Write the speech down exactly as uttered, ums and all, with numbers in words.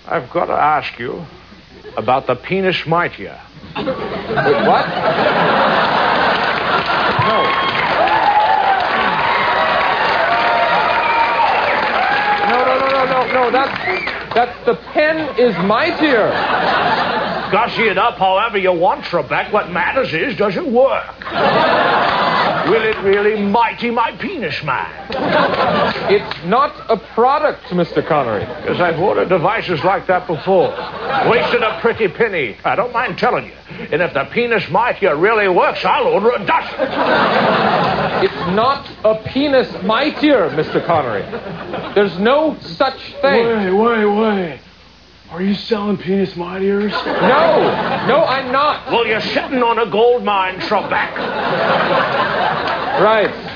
I've got to ask you about the penis mightier. Wait, what? No. No, no, no, no, no, no. That's, that's the pen is mightier. Gussy it up however you want, Trebek. What matters is, does it work? Will it really mighty my penis, man? It's not a product, Mister Connery. Because I've ordered devices like that before. Wasted a pretty penny. I don't mind telling you. And if the penis mightier really works, I'll order a dozen. It's not a penis mightier, Mister Connery. There's no such thing. Wait, wait, wait. Are you selling penis mightiers? No, no, I'm not. Well, you're sitting on a gold mine, Trebek. Right.